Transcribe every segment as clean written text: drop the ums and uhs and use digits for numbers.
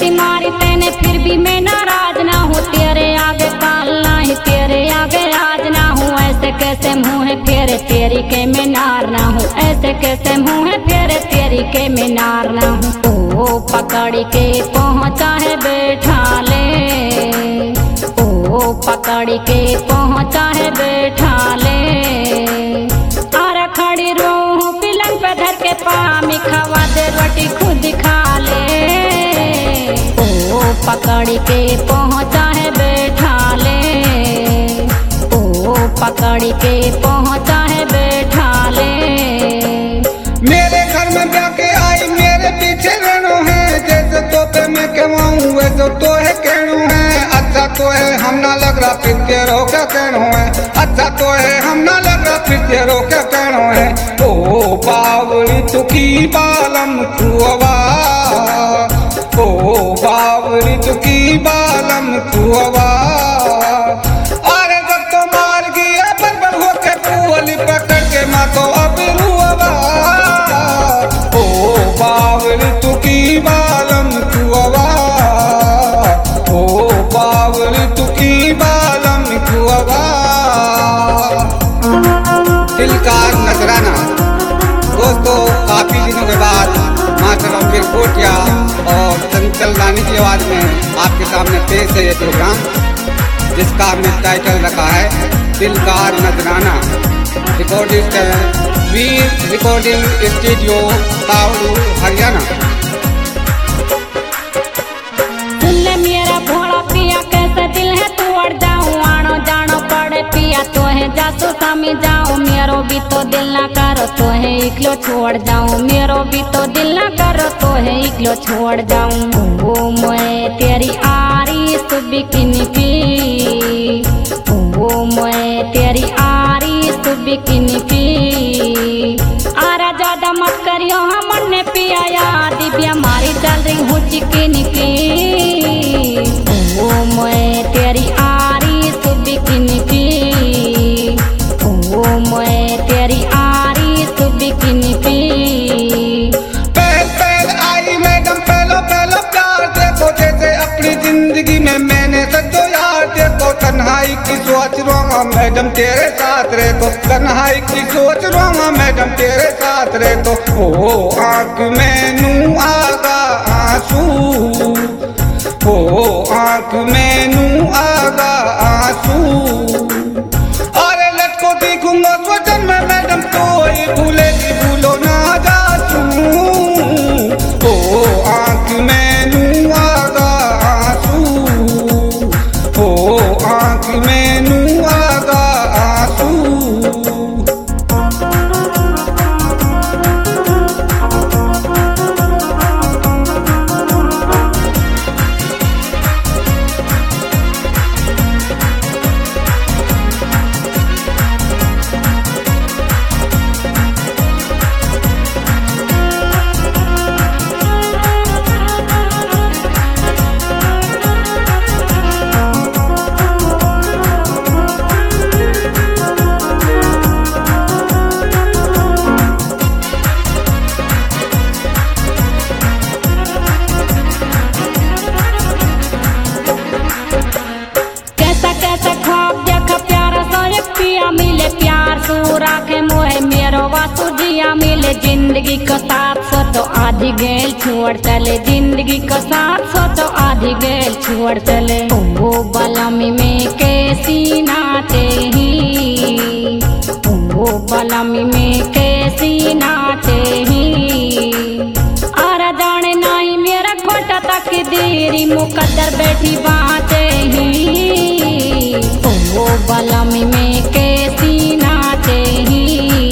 सीटी मारी तेने फिर भी मैं नाराज ना हूँ। तेरे आगे काल नहीं तेरे आगे आज ना हूँ। ऐसे कैसे मुँह है फेरे तेरी के मैं नार ना हूँ। ऐसे कैसे मुँह है फेरे तेरी के मैं नार ना हूँ। ओ पकड़ के पहुँचा है बैठा ले, ओ पकड़ के पहुँचा है बैठा ले। अरे खड़ी रूह पिलंग पे धर के पामी खवा दे रोटी खुद खा ले। ओ पकड़ के पहुँचा है बैठा ले, ओ पकड़ के पहुँचा है बैठा ले। मेरे घर में ब्याह के आई मेरे पीछे रहनो है। जैसे तो पे मैं कहवाऊँ वैसे तो है कहनो है। अच्छा तो है हम ना लग रहा फिर तेरो क्या कहनो है। अच्छा तो है हम ना लग रहा फिर तेरो क्या कहनो है। ओ बावली तुकी बालम तुअवा, ओ बावली तुकी बालम तुअवा। अरे जब तो मार गया बरबर होके पुअली पकड़ के माँ तो अब रुअवा। ओ बावली तुकी बालम तुअवा, ओ बावली तुकी बालम तुअवा। दिलकार नजराना। दोस्तों काफी दिनों के बाद मास्टर रणबीर कोटिया और चंचल रानी की आवाज में आपके सामने पेश है ये प्रोग्राम, जिसका हमने टाइटल रखा है दिलकार नजराना। Recordist Veer recording studio Tauru Haryana. सुन ले मेरा भोला पिया कैसे दिल है तोड़ जाऊं। आनो जानो पड़े पिया तो है जासू सामी जाऊं। मेरो भी तो दिल ना करो तो है इकलो छोड़ जाऊं। मेरो भी तो दिल ना करो तो है इकलो छोड़ जाऊं। ओ मैं तेरी आरी सुबिकिनी की, ओ मैं तेरी आरी सुबिकिनी की। आरा ज्यादा मत करियो हमन ने पिया याद दिव्या मारी चल रही हूँ चिकनी की। ओ मैं तेरी आरी सुबिकिनी की, ओ मैं तेरी आरी सुबिकिनी की। पहल पहल आई मैडम पहलो पहलो प्यार देखो जैसे अपनी जिंदगी में मैंने सजो यार। देखो तन्हाई की सोच रहा मैडम तेरे साथ रहे तो। तन्हाई की सोच रहा मैडम तेरे साथ रहे तो। ओ आँख में नू आगा आंसू, ओ आँख में नू आगा आंसू। अरे लटको दिखूंगा स्वजन में मैडम तो ही भूलेगी भूलो ना जासू। ओ आँख में नू आगा आंसू, ओ आँख में नू आगा आंसू। मिले जिंदगी का साथ सो तो आधी गेल छोड़ चले। जिंदगी का साथ सो तो आधी गेल छोड़ चले। ओ बलमी में कैसी नाचे ही, ओ बलमी में कैसी नाचे ही। आरा जाने नहीं मेरा खोटा तक देरी मुकद्दर बैठी बाँचे ही। ओ बलमी में कैसी नाचे ही,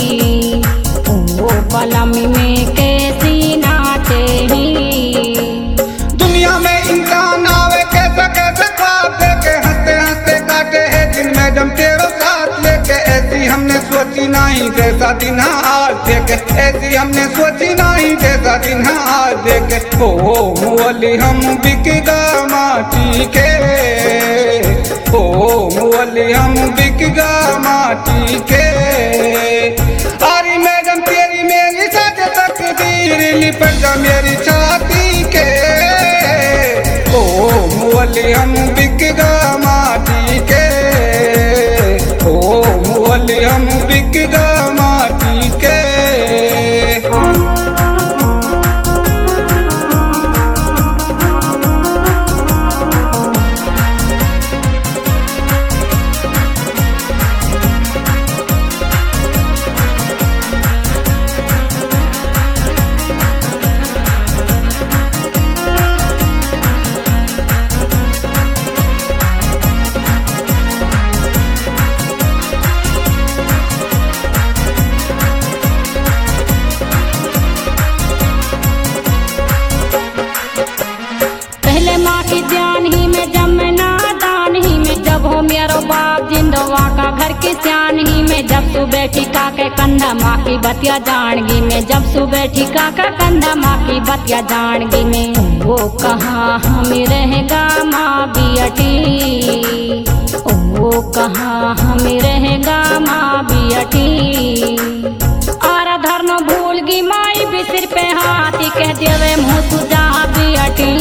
बलमी में कैसी नाचे ही। दुनिया में इंसान आवे कैसा कैसा ख्वाब देके हंसते हंसते काटे है दिन मैडम तेरो साथ लेके। ऐसी हमने सोची नहीं जैसा दिन आज देखे। ऐसी हमने सोची नहीं जैसा दिन आज देखे। ओ मुअली हम बिकगा माटी के, ओ मुअली हम बिकगा माटी के। अरे मैडम तेरी मेरी साथ तकदीर लिपट जा मेरी छाती के। मुअली हम बिकगा माटी के, ओ मुअली हम बिकगा माटी के। मेरो बाप जिंदवा का घर की सियान ही में, जब तू बैठी काके कंधा माँ की बतिया जानगी में, जब तू बैठी काका कंधा माँ की बतिया जानगी में। वो कहाँ हम रहेगा माँ बियटी, वो कहाँ हम रहेगा माँ बियटी। आरा धर्म भूल गी माई भी सिर पे हाथी कह देवे मुँह सुजा बियटी।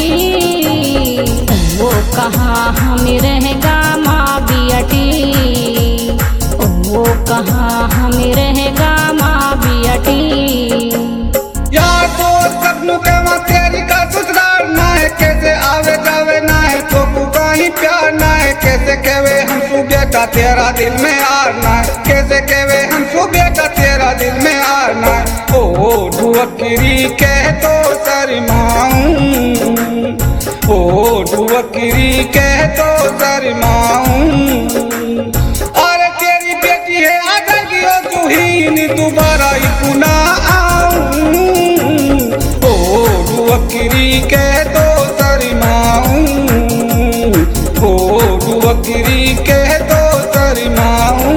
वो कहाँ हम रहेगा माँ बियटी, वो कहाँ हम रहेगा माँ बियटी। यार तो सपनों के माँ तेरी का ससुराल ना है, कैसे आवे जावे ना है तो कहीं प्यार ना है, कैसे कहवे हम बेटा तेरा दिल में आना है, कैसे कहवे हम बेटा तेरा दिल में आना है। ओ ढुअकरी कह तो शर्माऊं, ओ ढुअकरी कह तो शर्माऊं। अरे तेरी बेटी है अगर की हो तुहीन दोबारा ही पुनः आऊं, ओ ढुअकरी कह तो शर्माऊं, ओ ढुअकरी कह तो शर्माऊं।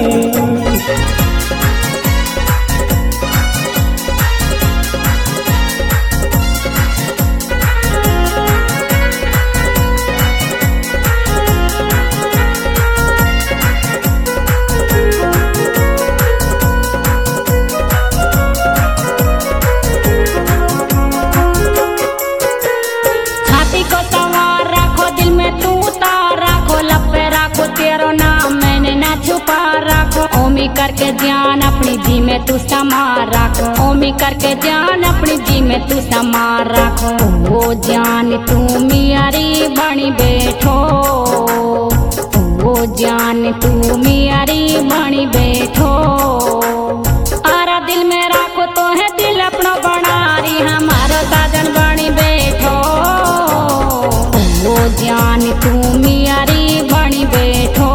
ओमी करके ध्यान अपनी जी में तू समार रखो, ओमी करके ध्यान अपनी जी में तू समार रखो। वो जान तू मियारी बनी बैठो, वो जान तू मियारी बनी बैठो। आरा दिल में रखो तो है दिल अपना बना रही हमारो साजन बनी बैठो। वो जान तू मियारी बनी बैठो,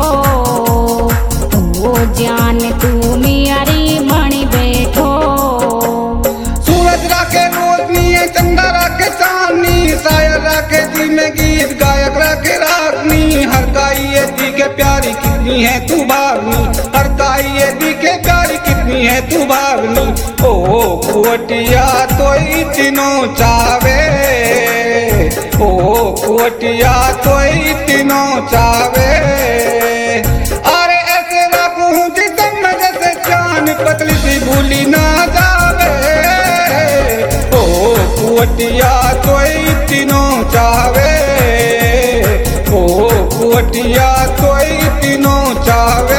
जान तू मियारी बनी बैठो। सूरज राके रोशनी है, चंदा राके चांदनी, शायर राके दिल में गीत, गायक राके रागनी। हर काई ये दी के प्यारी कितनी है तू भागनी, हर काई ये दी के प्यारी कितनी है तू भागनी। ओ कुवटिया तो तीनों चावे, ओ कुवटिया तो तीनों चावे। पतली सी भूली ना जावे, ओ कुवटिया कोई तीनों चावे, ओ कुवटिया कोई तीनों चावे।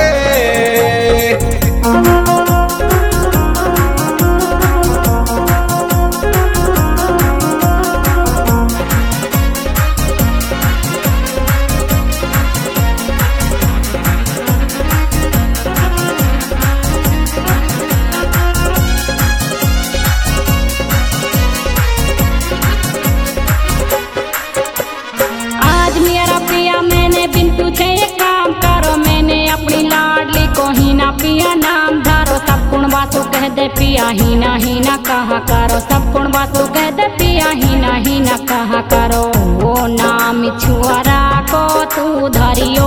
पिया नाम धारो सब गुण वासु कह दे पिया ही ना कहा करो, सब गुण वासु कह दे पिया ही ना कहा करो। वो नाम छुआरा को तू धरियो,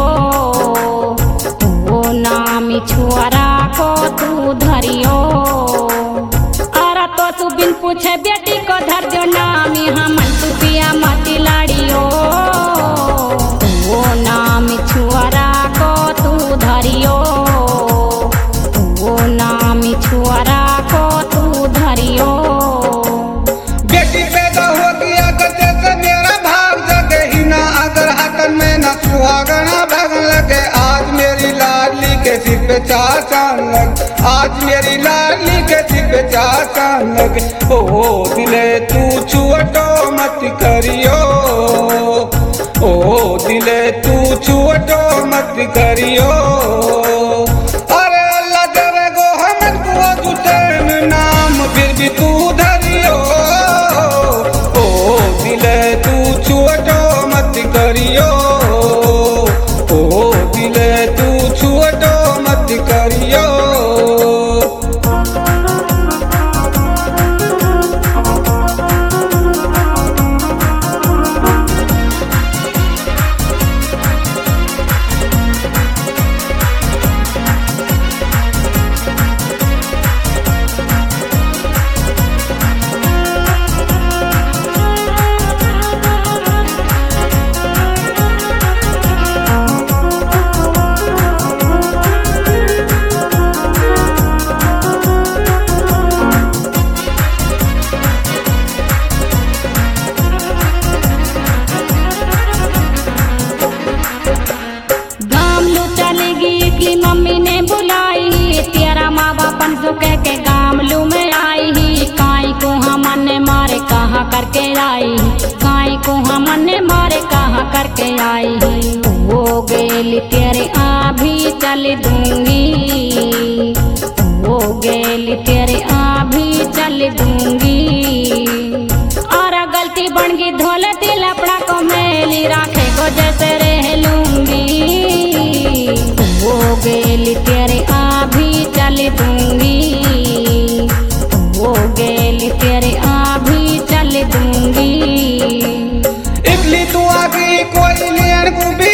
वो नाम छुआरा को तू धरियो। आरा तो तू बिन पूछे बेटी को धर जो नाम हम तू पिया मती लाड़ियो। वो नाम छुआरा को तू धरियो, वो नाम छुआरा को तू धरियो। बेटी पैदा हो गया सुहागना भगन लगे। आज मेरी लाडली के सिर पे चार चांद लगे, आज मेरी लाडली के सिर पे चार चांद लगे। ओ दिले तू छुअटो मत करियो, ओ दिले तू छुअटो मत करियो। अरे अल्लाह देवे गो हम को जुटेन नाम फिर भी तू धरियो। ओ दिले तू छुअटो मत करियो, ओ दिले तू छुअटो मत करियो। मम्मी ने बुलाई तेरा माँ बापन सो कह के गामलू में आई ही। काई को हमने मारे कहाँ करके आई, काई को हमने मारे कहाँ करके आई ही। हो गेली तेरे आ भी चल दूंगी, हो गेली तेरे आ भी चल दूंगी। और गलती बन गई धोले दिल अपना को मेली राखे को जैसे रह लूंगी। हो गेली तेरे आ भी चल दूंगी, हो गेली तेरे आ भी चल दूंगी। इकली तू आगे कोई लेन को